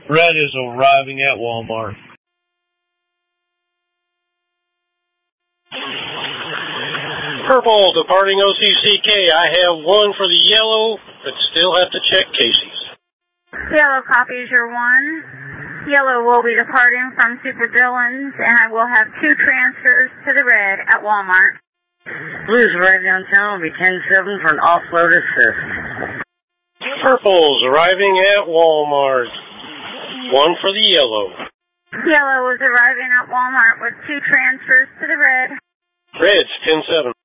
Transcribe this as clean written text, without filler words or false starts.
Red is arriving at Walmart. Purple departing OCCK. I have one for the yellow, but still have to check Casey's. Yellow copies your 1. Yellow will be departing from Super Dillon's, and I will have 2 transfers to the red at Walmart. Blues arrive downtown will be 10-7 for an offload assist. Purple's arriving at Walmart. One for the yellow. Yellow is arriving at Walmart with 2 transfers to the red. Red's 10-7.